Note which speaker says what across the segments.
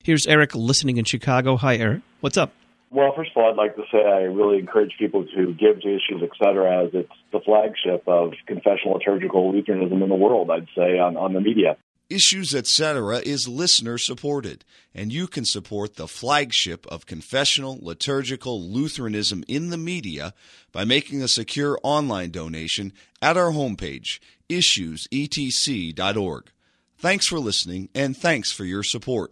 Speaker 1: Here's Eric listening in Chicago. Hi, Eric. What's up?
Speaker 2: Well, first of all, I'd like to say I really encourage people to give to Issues, Etc., as it's the flagship of confessional liturgical Lutheranism in the world, I'd say, on the media.
Speaker 3: Issues, Etc. is listener-supported, and you can support the flagship of confessional liturgical Lutheranism in the media by making a secure online donation at our homepage, issuesetc.org. Thanks for listening, and thanks for your support.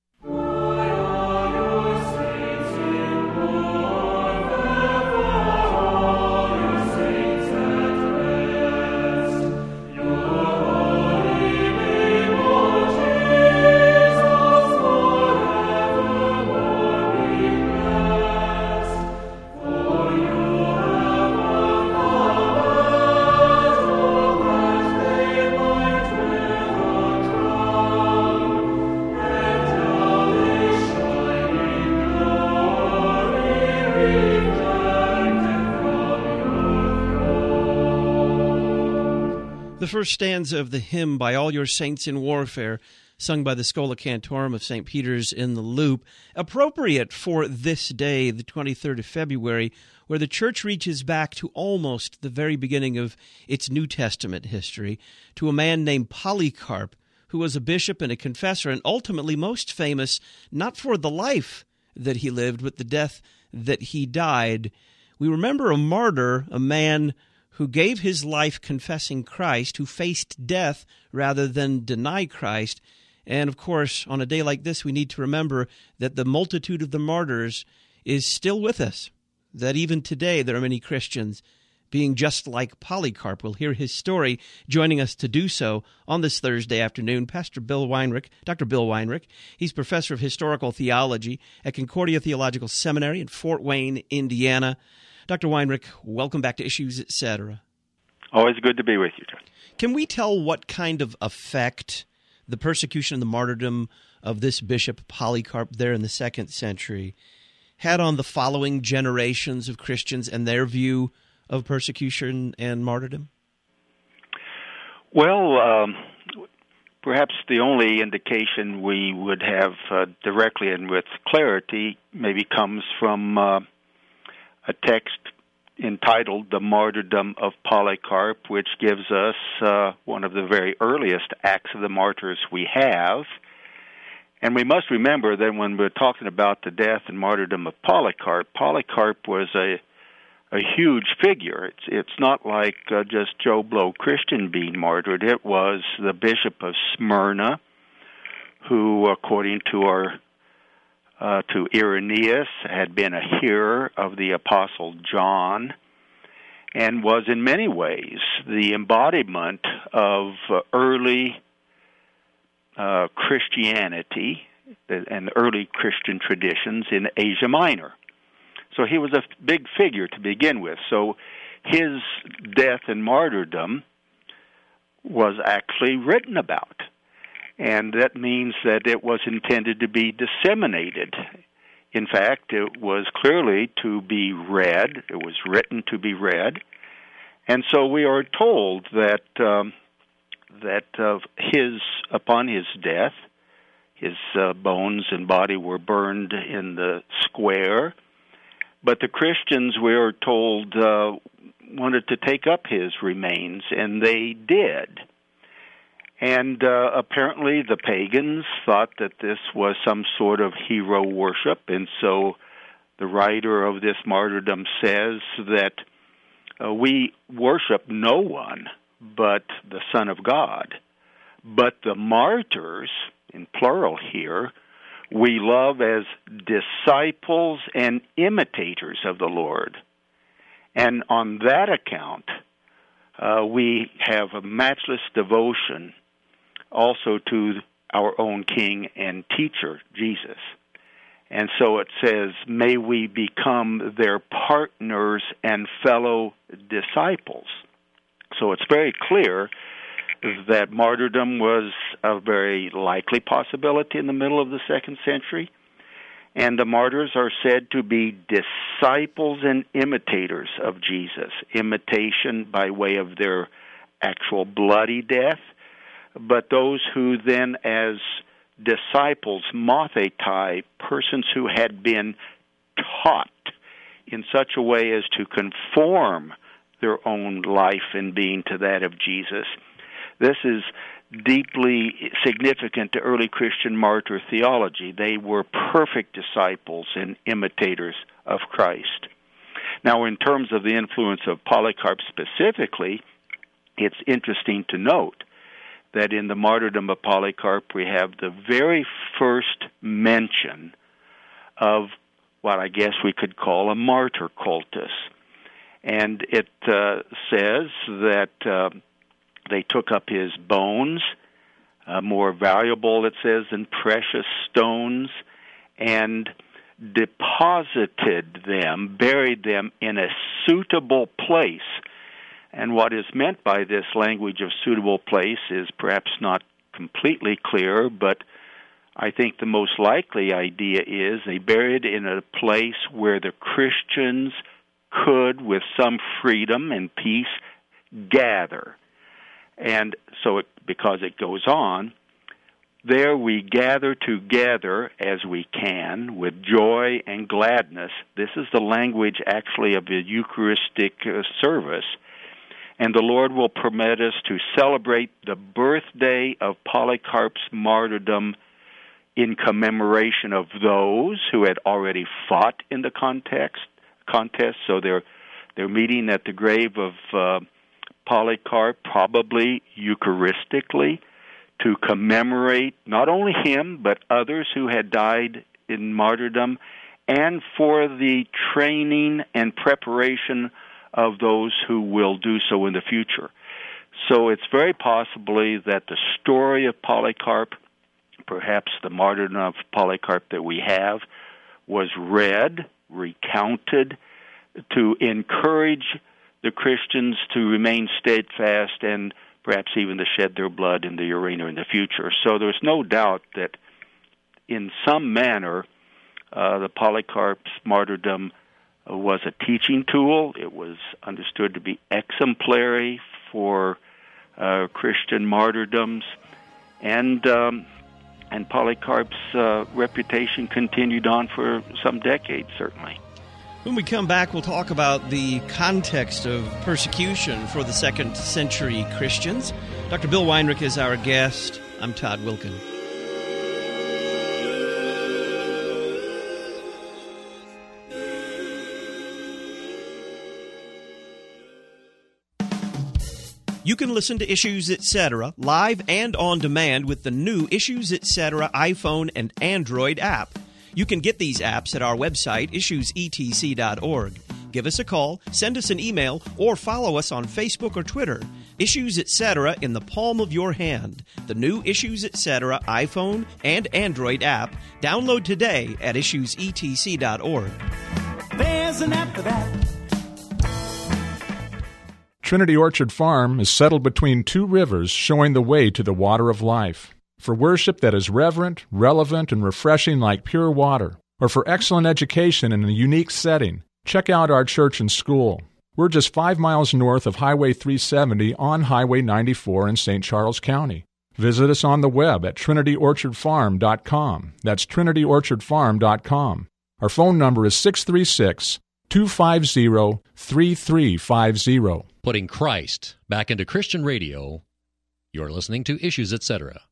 Speaker 1: The first stanza of the hymn, By All Your Saints in Warfare, sung by the Schola Cantorum of St. Peter's in the Loop, appropriate for this day, the 23rd of February, where the Church reaches back to almost the very beginning of its New Testament history, to a man named Polycarp, who was a bishop and a confessor, and ultimately most famous not for the life that he lived, but the death that he died. We remember a martyr, a man who gave his life confessing Christ, who faced death rather than deny Christ. And, of course, on a day like this, we need to remember that the multitude of the martyrs is still with us, that even today there are many Christians being just like Polycarp. We'll hear his story. Joining us to do so on this Thursday afternoon, Pastor Bill Weinrich, Dr. Bill Weinrich. He's professor of historical theology at Concordia Theological Seminary in Fort Wayne, Indiana. Dr. Weinrich, welcome back to Issues, Etc.
Speaker 4: Always good to be with you, John.
Speaker 1: Can we tell what kind of effect the persecution and the martyrdom of this Bishop Polycarp there in the 2nd century had on the following generations of Christians and their view of persecution and martyrdom?
Speaker 4: Well, perhaps the only indication we would have directly and with clarity maybe comes from a text entitled The Martyrdom of Polycarp, which gives us one of the very earliest Acts of the Martyrs we have. And we must remember that when we're talking about the death and martyrdom of Polycarp, Polycarp was a huge figure. It's not like just Joe Blow Christian being martyred. It was the Bishop of Smyrna, who, according to to Irenaeus, had been a hearer of the Apostle John, and was in many ways the embodiment of early Christianity and early Christian traditions in Asia Minor. So he was a big figure to begin with. So his death and martyrdom was actually written about. And that means that it was intended to be disseminated. In fact, it was clearly to be read. It was written to be read. And so we are told that upon his death, his bones and body were burned in the square. But the Christians, we are told, wanted to take up his remains, and they did. And apparently the pagans thought that this was some sort of hero worship, and so the writer of this martyrdom says that we worship no one but the Son of God. But the martyrs, in plural here, we love as disciples and imitators of the Lord. And on that account, we have a matchless devotion also to our own King and teacher, Jesus. And so it says, may we become their partners and fellow disciples. So it's very clear that martyrdom was a very likely possibility in the middle of the 2nd century. And the martyrs are said to be disciples and imitators of Jesus. Imitation by way of their actual bloody death, but those who then, as disciples, mathetai, persons who had been taught in such a way as to conform their own life and being to that of Jesus. This is deeply significant to early Christian martyr theology. They were perfect disciples and imitators of Christ. Now, in terms of the influence of Polycarp specifically, it's interesting to note that in the martyrdom of Polycarp, we have the very first mention of what I guess we could call a martyr cultus. And it says that they took up his bones, more valuable, it says, than precious stones, and deposited them, buried them in a suitable place. And what is meant by this language of suitable place is perhaps not completely clear, but I think the most likely idea is they buried in a place where the Christians could, with some freedom and peace, gather. And so, because it goes on, there we gather together as we can with joy and gladness. This is the language actually of the Eucharistic service. And the Lord will permit us to celebrate the birthday of Polycarp's martyrdom in commemoration of those who had already fought in the contest. So they're meeting at the grave of Polycarp, probably Eucharistically, to commemorate not only him, but others who had died in martyrdom, and for the training and preparation of those who will do so in the future. So it's very possibly that the story of Polycarp, perhaps the martyrdom of Polycarp that we have, was read, recounted, to encourage the Christians to remain steadfast and perhaps even to shed their blood in the arena in the future. So there's no doubt that in some manner the Polycarp's martyrdom was a teaching tool. It was understood to be exemplary for Christian martyrdoms, and Polycarp's reputation continued on for some decades, certainly.
Speaker 1: When we come back, we'll talk about the context of persecution for the second century Christians. Dr. Bill Weinrich is our guest. I'm Todd Wilkin. You can listen to Issues Etc. live and on demand with the new Issues Etc. iPhone and Android app. You can get these apps at our website, issuesetc.org. Give us a call, send us an email, or follow us on Facebook or Twitter. Issues Etc. in the palm of your hand. The new Issues Etc. iPhone and Android app. Download today at issuesetc.org.
Speaker 5: There's an app for that.
Speaker 6: Trinity Orchard Farm is settled between two rivers, showing the way to the water of life. For worship that is reverent, relevant, and refreshing like pure water, or for excellent education in a unique setting, check out our church and school. We're just 5 miles north of Highway 370 on Highway 94 in St. Charles County. Visit us on the web at trinityorchardfarm.com. That's trinityorchardfarm.com. Our phone number is 636-250-3350.
Speaker 7: Putting Christ back into Christian radio. You're listening to Issues Etc.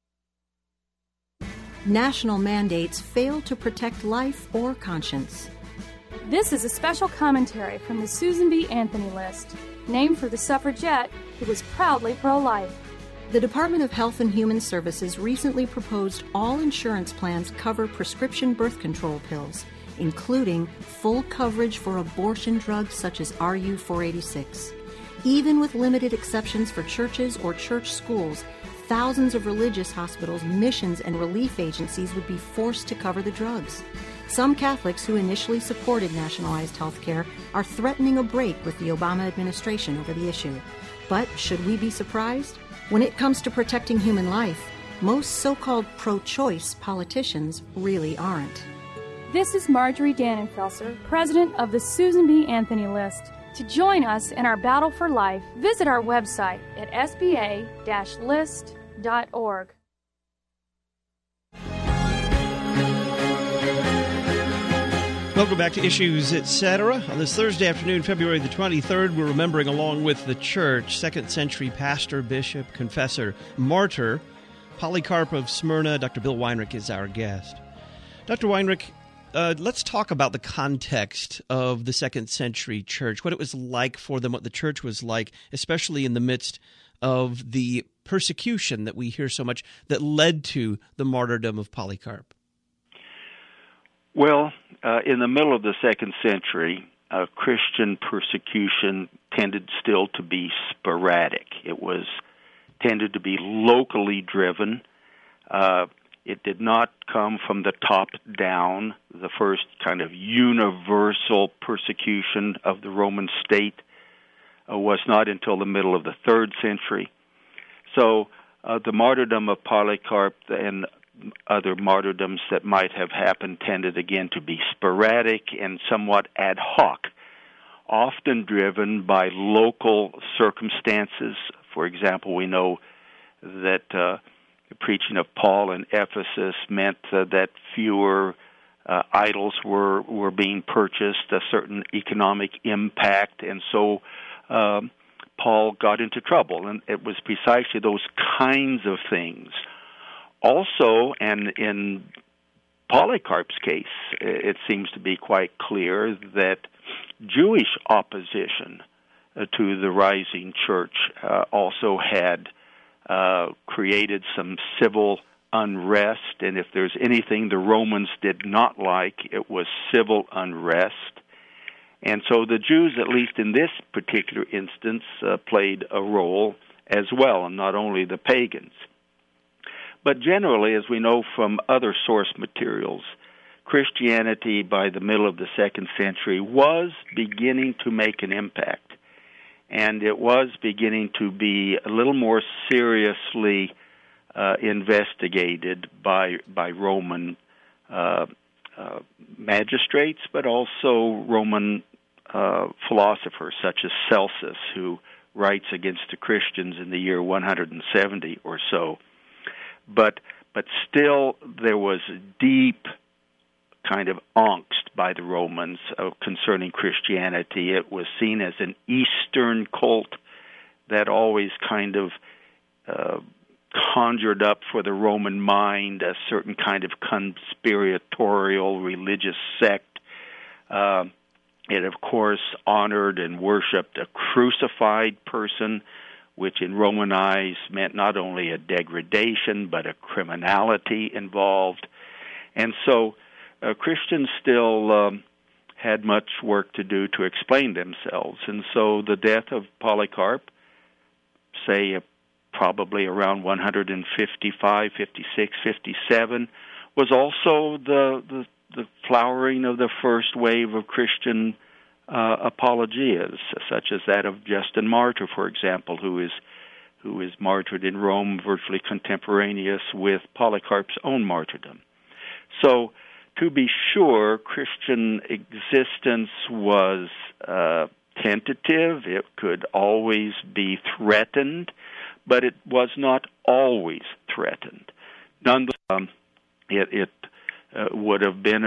Speaker 8: National mandates fail to protect life or conscience.
Speaker 9: This is a special commentary from the Susan B. Anthony List, named for the suffragette who was proudly pro-life.
Speaker 8: The Department of Health and Human Services recently proposed all insurance plans cover prescription birth control pills, including full coverage for abortion drugs such as RU-486. Even with limited exceptions for churches or church schools, thousands of religious hospitals, missions, and relief agencies would be forced to cover the drugs. Some Catholics who initially supported nationalized health care are threatening a break with the Obama administration over the issue. But should we be surprised? When it comes to protecting human life, most so-called pro-choice politicians really aren't.
Speaker 9: This is Marjorie Dannenfelser, president of the Susan B. Anthony List. To join us in our battle for life, visit our website at sba-list.org.
Speaker 1: Welcome back to Issues, Etc. On this Thursday afternoon, February the 23rd, we're remembering along with the church, 2nd century pastor, bishop, confessor, martyr, Polycarp of Smyrna. Dr. Bill Weinrich is our guest. Dr. Weinrich, let's talk about the context of the 2nd century church, what it was like for them, what the church was like, especially in the midst of the persecution that we hear so much that led to the martyrdom of Polycarp.
Speaker 4: Well, in the middle of the 2nd century, Christian persecution tended still to be sporadic. It tended to be locally driven. It did not come from the top down. The first kind of universal persecution of the Roman state was not until the middle of the 3rd century. So the martyrdom of Polycarp and other martyrdoms that might have happened tended again to be sporadic and somewhat ad hoc, often driven by local circumstances. For example, we know that the preaching of Paul in Ephesus meant that fewer idols were being purchased, a certain economic impact, and so Paul got into trouble. And it was precisely those kinds of things. Also, and in Polycarp's case, it seems to be quite clear that Jewish opposition to the rising church also had created some civil unrest, and if there's anything the Romans did not like, it was civil unrest. And so the Jews, at least in this particular instance, played a role as well, and not only the pagans. But generally, as we know from other source materials, Christianity by the middle of the 2nd century was beginning to make an impact, and it was beginning to be a little more seriously investigated by Roman magistrates, but also Roman philosophers such as Celsus, who writes against the Christians in the year 170 or so. But still, there was deep kind of angst by the Romans concerning Christianity. It was seen as an Eastern cult that always kind of conjured up for the Roman mind a certain kind of conspiratorial religious sect. It, of course, honored and worshipped a crucified person, which in Roman eyes meant not only a degradation, but a criminality involved. And so Christians still had much work to do to explain themselves. And so the death of Polycarp, say probably around 155, 56, 57, was also the flowering of the first wave of Christian apologias, such as that of Justin Martyr, for example, who is martyred in Rome, virtually contemporaneous with Polycarp's own martyrdom. So, to be sure, Christian existence was tentative. It could always be threatened, but it was not always threatened. Nonetheless, it would have been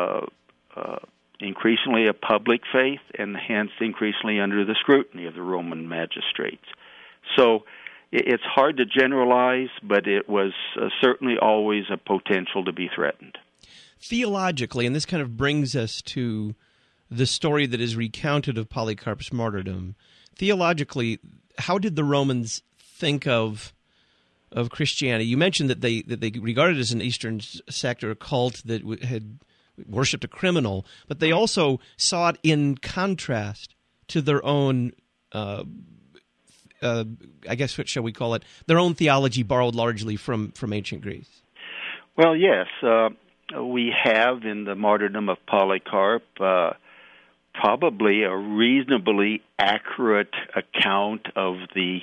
Speaker 4: increasingly a public faith, and hence increasingly under the scrutiny of the Roman magistrates. So it's hard to generalize, but it was certainly always a potential to be threatened.
Speaker 1: Theologically, and this kind of brings us to the story that is recounted of Polycarp's martyrdom, theologically, how did the Romans think of Christianity? You mentioned that they regarded it as an Eastern sect or a cult that had worshipped a criminal, but they also saw it in contrast to their own, I guess, what shall we call it, their own theology borrowed largely from ancient Greece.
Speaker 4: Well, yes. We have in the martyrdom of Polycarp probably a reasonably accurate account of the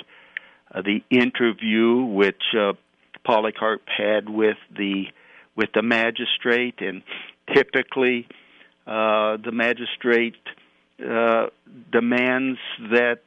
Speaker 4: interview which Polycarp had with the magistrate, and typically the magistrate demands that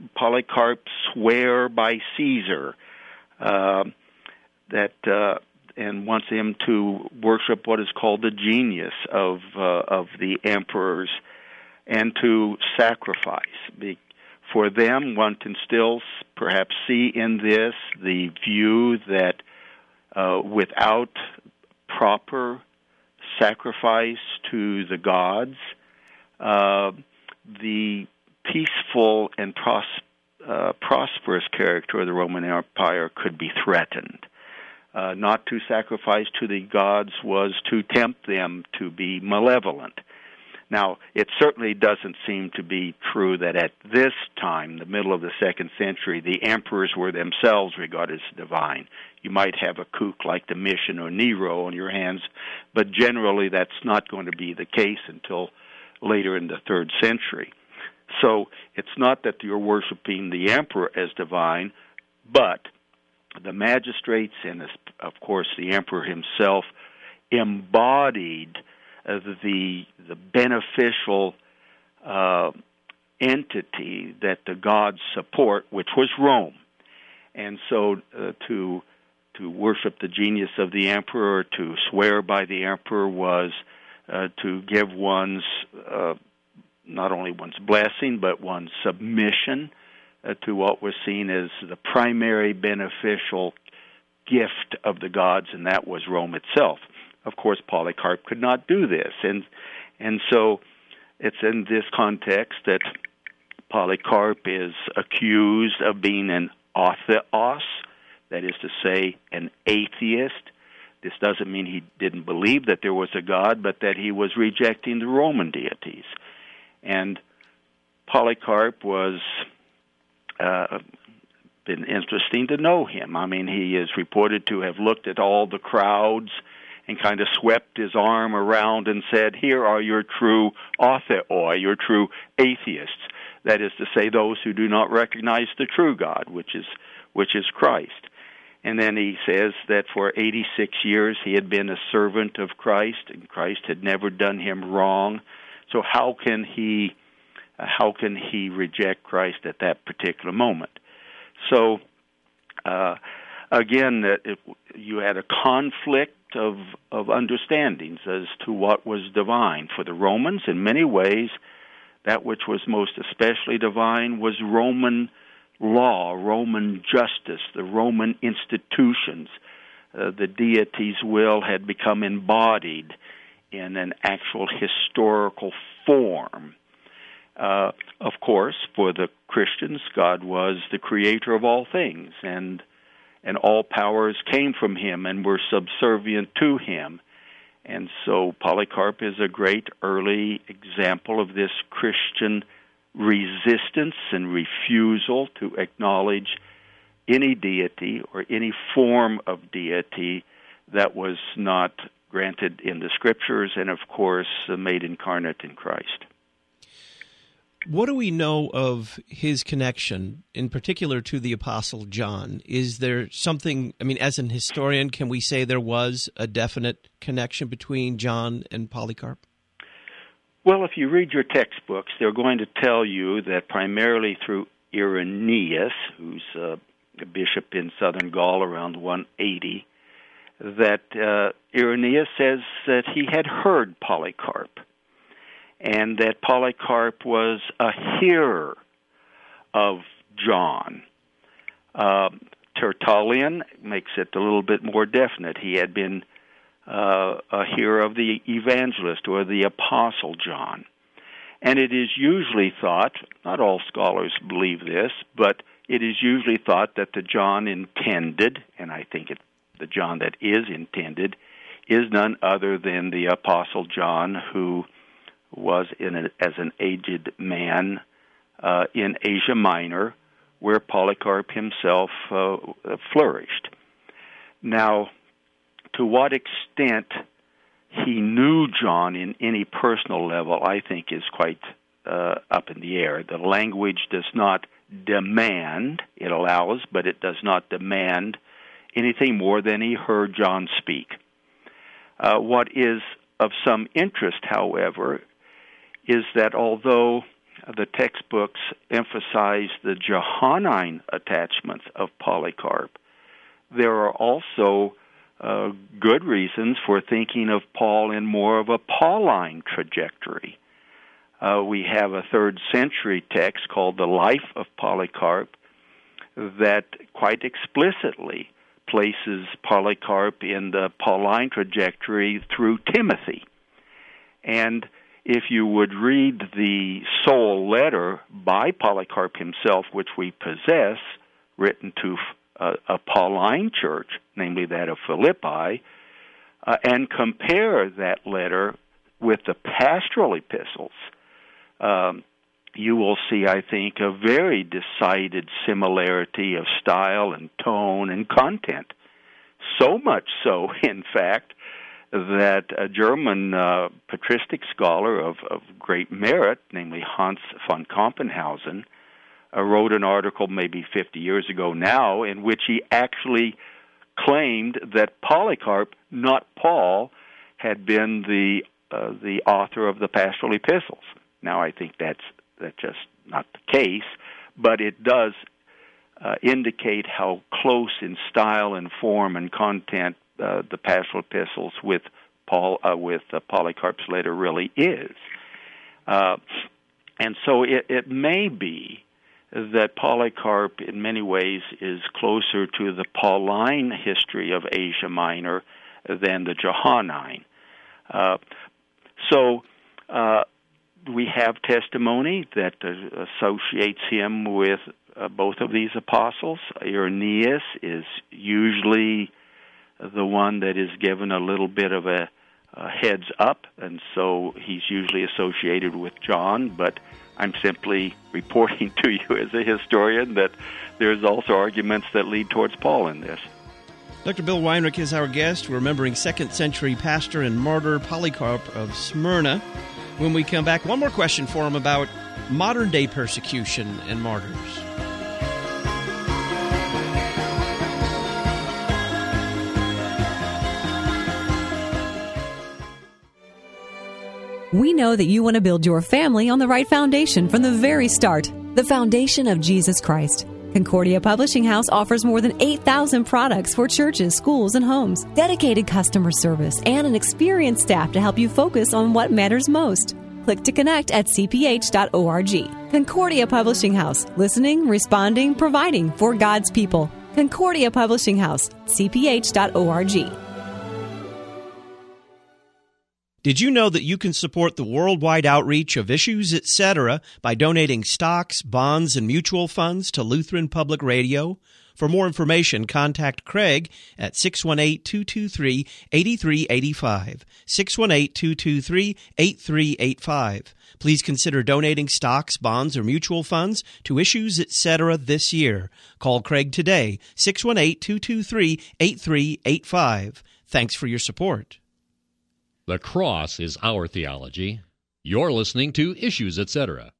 Speaker 4: Polycarp swear by Caesar that and wants him to worship what is called the genius of the emperors, and to sacrifice. For them, one can still perhaps see in this the view that without proper sacrifice to the gods, the peaceful and prosperous character of the Roman Empire could be threatened. Not to sacrifice to the gods was to tempt them to be malevolent. Now, it certainly doesn't seem to be true that at this time, the middle of the 2nd century, the emperors were themselves regarded as divine. You might have a kook like Domitian or Nero on your hands, but generally that's not going to be the case until later in the 3rd century. So it's not that you're worshiping the emperor as divine, but the magistrates and, of course, the emperor himself embodied the beneficial entity that the gods support, which was Rome. And so to worship the genius of the emperor, to swear by the emperor, was to give one's not only one's blessing, but one's submission to what was seen as the primary beneficial gift of the gods, and that was Rome itself. Of course, Polycarp could not do this, and so it's in this context that Polycarp is accused of being an atheos, that is to say, an atheist. This doesn't mean he didn't believe that there was a God, but that he was rejecting the Roman deities. And Polycarp was been interesting to know him. I mean, he is reported to have looked at all the crowds and kind of swept his arm around and said, "Here are your true atheoi, your true atheists." That is to say, those who do not recognize the true God, which is Christ. And then he says that for 86 years he had been a servant of Christ, and Christ had never done him wrong. So how can he reject Christ at that particular moment? So again, you had a conflict of understandings as to what was divine. For the Romans, in many ways, that which was most especially divine was Roman law, Roman justice, the Roman institutions. The deity's will had become embodied in an actual historical form. Of course, for the Christians, God was the creator of all things, and all powers came from him and were subservient to him. And so Polycarp is a great early example of this Christian resistance and refusal to acknowledge any deity or any form of deity that was not granted in the Scriptures and, of course, made incarnate in Christ.
Speaker 1: What do we know of his connection, in particular to the Apostle John? Is there something, I mean, as an historian, can we say there was a definite connection between John and Polycarp?
Speaker 4: Well, if you read your textbooks, they're going to tell you that primarily through Irenaeus, who's a bishop in southern Gaul around 180, that Irenaeus says that he had heard Polycarp, and that Polycarp was a hearer of John. Tertullian makes it a little bit more definite. He had been a hearer of the evangelist or the apostle John. And it is usually thought, not all scholars believe this, but it is usually thought that the John intended, and I think the John that is intended, is none other than the apostle John, who was as an aged man in Asia Minor, where Polycarp himself flourished. Now, to what extent he knew John in any personal level, I think, is quite up in the air. The language does not demand, it allows, but it does not demand anything more than he heard John speak. What is of some interest, however, is that although the textbooks emphasize the Johannine attachments of Polycarp, there are also good reasons for thinking of Paul in more of a Pauline trajectory. We have a 3rd century text called the Life of Polycarp that quite explicitly places Polycarp in the Pauline trajectory through Timothy. And if you would read the sole letter by Polycarp himself, which we possess, written to a Pauline church, namely that of Philippi, and compare that letter with the pastoral epistles, you will see, I think, a very decided similarity of style and tone and content. So much so, in fact, that a German patristic scholar of great merit, namely Hans von Kampenhausen, wrote an article maybe 50 years ago now in which he actually claimed that Polycarp, not Paul, had been the author of the pastoral epistles. Now, I think that's just not the case, but it does indicate how close in style and form and content the pastoral epistles with Polycarp's letter really is. And so it may be that Polycarp in many ways is closer to the Pauline history of Asia Minor than the Johannine. So we have testimony that associates him with both of these apostles. Irenaeus is usually the one that is given a little bit of a heads up, and so he's usually associated with John, but I'm simply reporting to you as a historian that there's also arguments that lead towards Paul in this.
Speaker 1: Dr. Bill Weinrich is our guest. We're remembering 2nd century pastor and martyr Polycarp of Smyrna. When we come back, one more question for him about modern-day persecution and martyrs.
Speaker 10: We know that you want to build your family on the right foundation from the very start, the foundation of Jesus Christ. Concordia Publishing House offers more than 8,000 products for churches, schools, and homes, dedicated customer service, and an experienced staff to help you focus on what matters most. Click to connect at cph.org. Concordia Publishing House, listening, responding, providing for God's people. Concordia Publishing House, cph.org.
Speaker 1: Did you know that you can support the worldwide outreach of Issues, Etc. by donating stocks, bonds, and mutual funds to Lutheran Public Radio? For more information, contact Craig at 618-223-8385, 618-223-8385. Please consider donating stocks, bonds, or mutual funds to Issues, Etc. this year. Call Craig today, 618-223-8385. Thanks for your support.
Speaker 7: The cross is our theology. You're listening to Issues, Etc.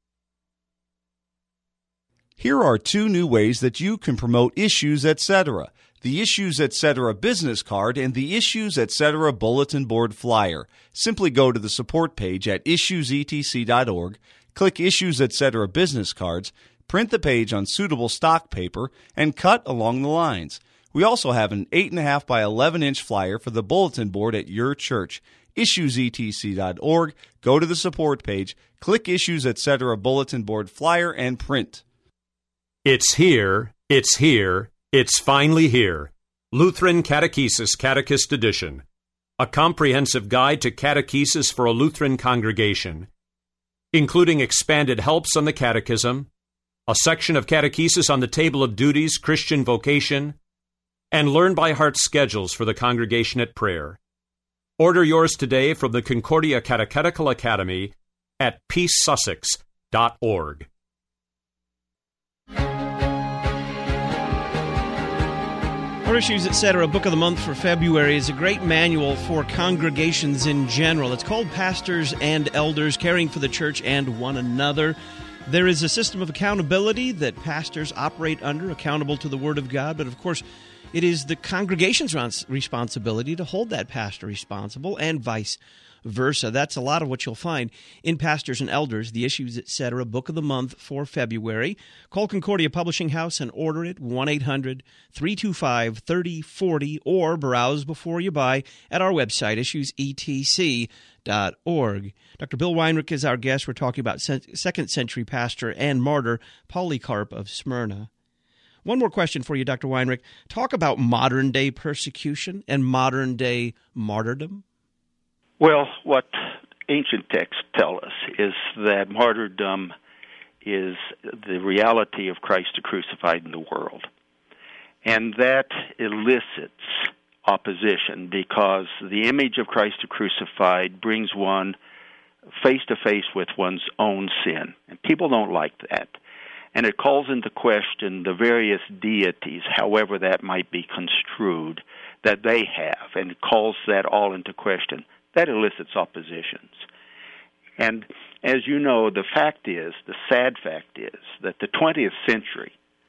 Speaker 3: Here are 2 new ways that you can promote Issues, Etc. The Issues, Etc. business card and the Issues, Etc. bulletin board flyer. Simply go to the support page at issuesetc.org, click Issues, Etc. business cards, print the page on suitable stock paper, and cut along the lines. We also have an 8.5 by 11-inch flyer for the bulletin board at your church. issuesetc.org, go to the support page, click Issues, Etc. bulletin board flyer, and print.
Speaker 11: It's here, it's here, it's finally here. Lutheran Catechesis Catechist Edition, a comprehensive guide to catechesis for a Lutheran congregation, including expanded helps on the catechism, a section of catechesis on the table of duties, Christian vocation, and learn-by-heart schedules for the congregation at prayer. Order yours today from the Concordia Catechetical Academy at peacesussex.org.
Speaker 1: Our Issues, Etc. Book of the Month for February is a great manual for congregations in general. It's called Pastors and Elders, Caring for the Church and One Another. There is a system of accountability that pastors operate under, accountable to the Word of God, but of course, it is the congregation's responsibility to hold that pastor responsible and vice versa. That's a lot of what you'll find in Pastors and Elders, the Issues, Etc. Book of the Month for February. Call Concordia Publishing House and order it, 1-800-325-3040, or browse before you buy at our website, issuesetc.org. Dr. Bill Weinrich is our guest. We're talking about second century pastor and martyr Polycarp of Smyrna. One more question for you, Dr. Weinrich. Talk about modern-day persecution and modern-day martyrdom.
Speaker 4: Well, what ancient texts tell us is that martyrdom is the reality of Christ the crucified in the world. And that elicits opposition because the image of Christ the crucified brings one face-to-face with one's own sin. And people don't like that. And it calls into question the various deities, however that might be construed, that they have, and it calls that all into question. That elicits oppositions. And as you know, the sad fact is, that the 20th century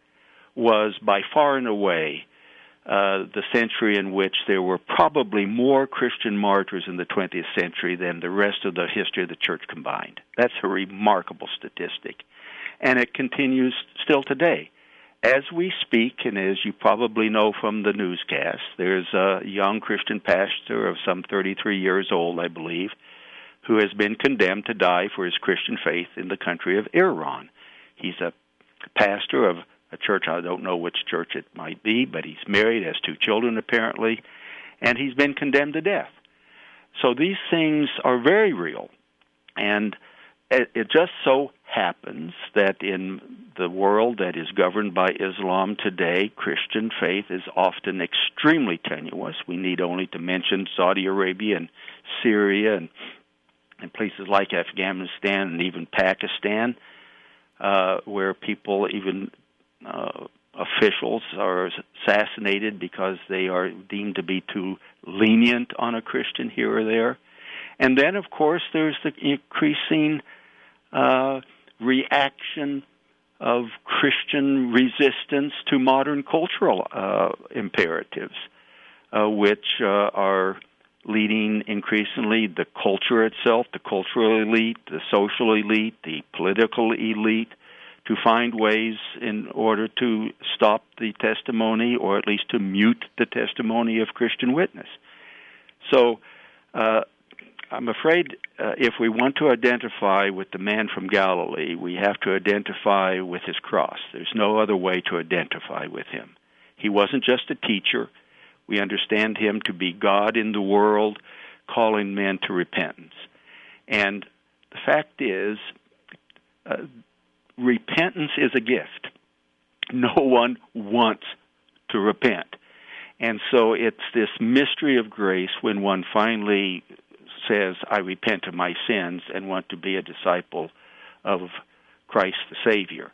Speaker 4: was by far and away the century in which there were probably more Christian martyrs in the 20th century than the rest of the history of the church combined. That's a remarkable statistic. And it continues still today. As we speak, and as you probably know from the newscast, there's a young Christian pastor of some 33 years old, I believe, who has been condemned to die for his Christian faith in the country of Iran. He's a pastor of a church, I don't know which church it might be, but he's married, has 2 children apparently, and he's been condemned to death. So these things are very real, and it just so happens that in the world that is governed by Islam today, Christian faith is often extremely tenuous. We need only to mention Saudi Arabia and Syria and places like Afghanistan and even Pakistan, where people, even officials, are assassinated because they are deemed to be too lenient on a Christian here or there. And then, of course, there's the increasing reaction of Christian resistance to modern cultural imperatives, which are leading increasingly the culture itself, the cultural elite, the social elite, the political elite, to find ways in order to stop the testimony, or at least to mute the testimony of Christian witness. So I'm afraid if we want to identify with the man from Galilee, we have to identify with his cross. There's no other way to identify with him. He wasn't just a teacher. We understand him to be God in the world, calling men to repentance. And the fact is, repentance is a gift. No one wants to repent. And so it's this mystery of grace when one finally says, I repent of my sins and want to be a disciple of Christ the Savior.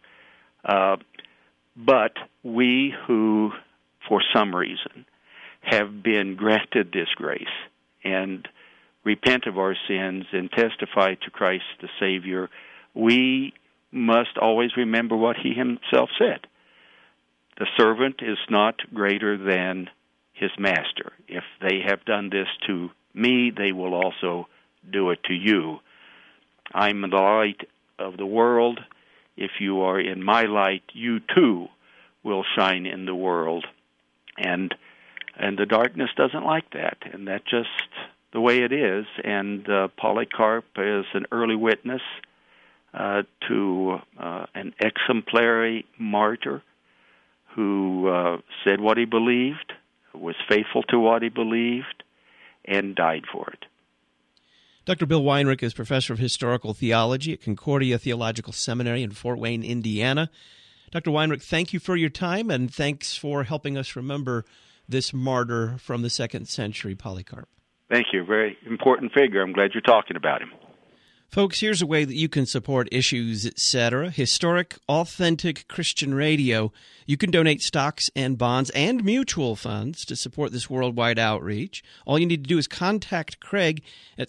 Speaker 4: But we who, for some reason, have been granted this grace and repent of our sins and testify to Christ the Savior, we must always remember what he himself said. The servant is not greater than his master. If they have done this to me, they will also do it to you. I'm the light of the world. If you are in my light, you too will shine in the world. And the darkness doesn't like that, and that's just the way it is. And Polycarp is an early witness to an exemplary martyr who said what he believed, was faithful to what he believed, and died for it.
Speaker 1: Dr. Bill Weinrich is professor of historical theology at Concordia Theological Seminary in Fort Wayne, Indiana. Dr. Weinrich, thank you for your time, and thanks for helping us remember this martyr from the 2nd century, Polycarp.
Speaker 4: Thank you. Very important figure. I'm glad you're talking about him.
Speaker 1: Folks, here's a way that you can support Issues, Etc., historic, authentic Christian radio. You can donate stocks and bonds and mutual funds to support this worldwide outreach. All you need to do is contact Craig at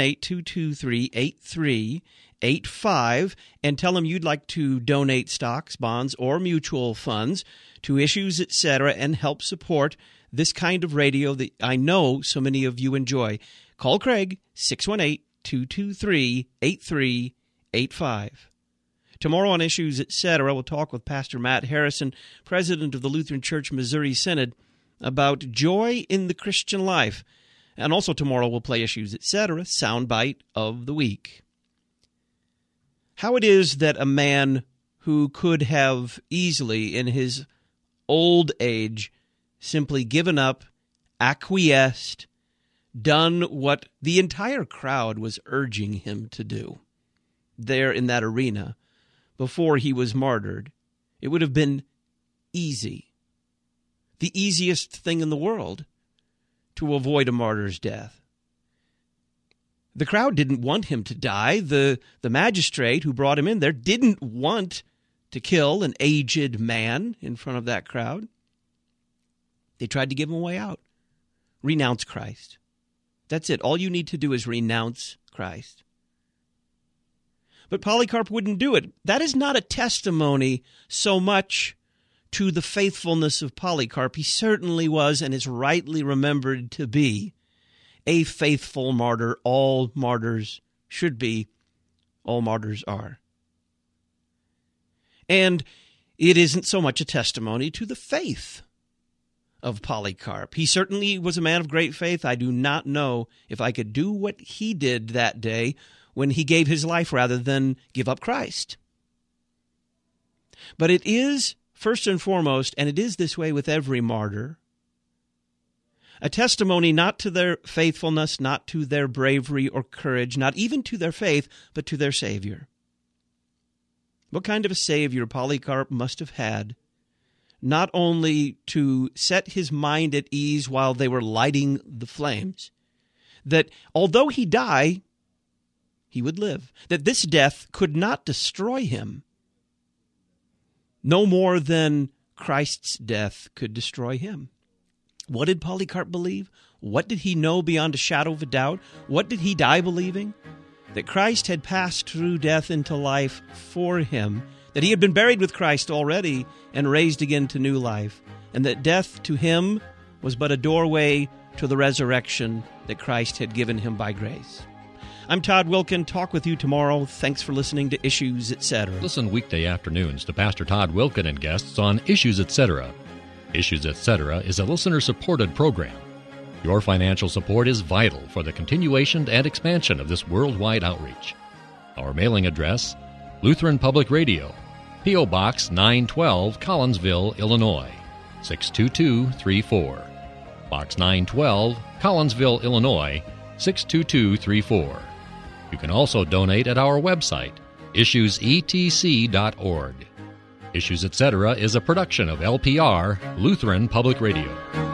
Speaker 1: 618-223-8385 and tell him you'd like to donate stocks, bonds, or mutual funds to Issues, Etc., and help support this kind of radio that I know so many of you enjoy. Call Craig, 618-223-8385. Tomorrow on Issues Etc., we'll talk with Pastor Matt Harrison, president of the Lutheran Church Missouri Synod, about joy in the Christian life. And also tomorrow we'll play Issues Etc., Soundbite of the Week. How it is that a man who could have easily, in his old age, simply given up, acquiesced, done what the entire crowd was urging him to do there in that arena before he was martyred, it would have been easy, the easiest thing in the world, to avoid a martyr's death. The crowd didn't want him to die. The magistrate who brought him in there didn't want to kill an aged man in front of that crowd. They tried to give him a way out. Renounce Christ. That's it. All you need to do is renounce Christ. But Polycarp wouldn't do it. That is not a testimony so much to the faithfulness of Polycarp. He certainly was, and is rightly remembered to be, a faithful martyr. All martyrs should be. All martyrs are. And it isn't so much a testimony to the faith of Polycarp. He certainly was a man of great faith. I do not know if I could do what he did that day when he gave his life rather than give up Christ. But it is, first and foremost, and it is this way with every martyr, a testimony not to their faithfulness, not to their bravery or courage, not even to their faith, but to their Savior. What kind of a Savior Polycarp must have had, not only to set his mind at ease while they were lighting the flames, that although he die, he would live, that this death could not destroy him, no more than Christ's death could destroy him. What did Polycarp believe? What did he know beyond a shadow of a doubt? What did he die believing? That Christ had passed through death into life for him, that he had been buried with Christ already and raised again to new life, and that death to him was but a doorway to the resurrection that Christ had given him by grace. I'm Todd Wilken. Talk with you tomorrow. Thanks for listening to Issues Etc.
Speaker 7: Listen weekday afternoons to Pastor Todd Wilken and guests on Issues Etc. Issues Etc. is a listener-supported program. Your financial support is vital for the continuation and expansion of this worldwide outreach. Our mailing address, Lutheran Public Radio, P.O. Box 912, Collinsville, Illinois, 62234. Box 912, Collinsville, Illinois, 62234. You can also donate at our website, issuesetc.org. Issues Etc. is a production of LPR, Lutheran Public Radio.